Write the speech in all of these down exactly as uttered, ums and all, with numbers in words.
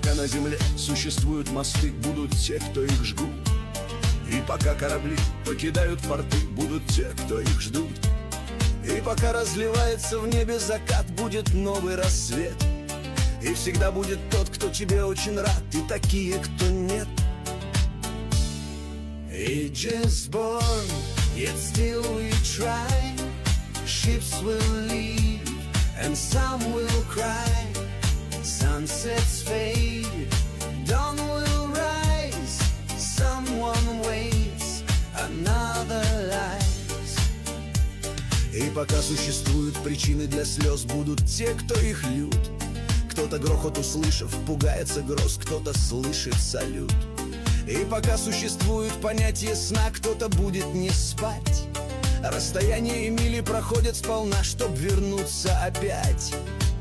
пока на земле существуют мосты, будут те, кто их жгут. И пока корабли покидают порты, будут те, кто их ждут. И пока разливается в небе закат, будет новый рассвет. И всегда будет тот, кто тебе очень рад, и такие, кто нет. Ages born, yet still we try. Ships will leave, and some will cry. Sunsets fade, dawn will rise. Someone waits, another lies. И пока существуют причины для слез, будут те, кто их льют. Кто-то грохот услышав, пугается гроз, кто-то слышит салют. И пока существует понятие сна, кто-то будет не спать. Расстояние и мили проходят сполна, чтоб вернуться опять.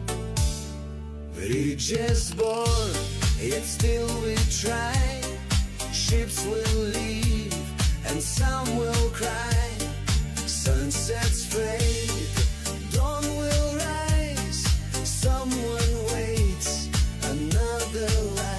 Bridges born, yet still we try. Ships will leave, and some will cry. Sunsets fade, dawn will rise. Someone waits, another lies.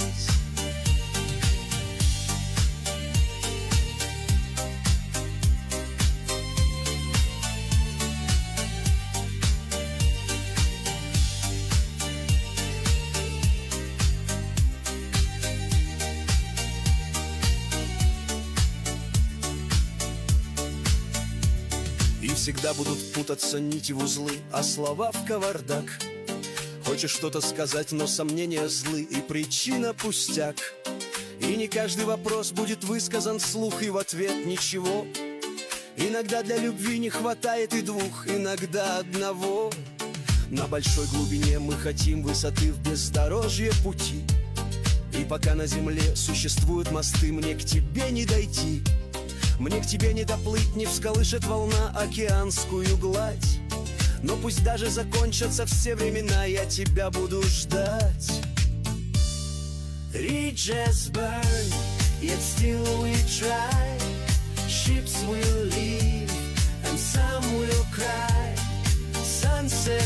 И всегда будут путаться нити в узлы, а слова в кавардак. Хочешь что-то сказать, но сомнения злы, и причина пустяк. И не каждый вопрос будет высказан вслух, и в ответ ничего. Иногда для любви не хватает и двух, иногда одного. На большой глубине мы хотим высоты в бездорожье пути. И пока на земле существуют мосты, мне к тебе не дойти. Мне к тебе не доплыть, не всколышет волна океанскую гладь. Но пусть даже закончатся все времена, я тебя буду ждать. Bridges burn, yet still we try. Ships will leave, and some will cry. Sunset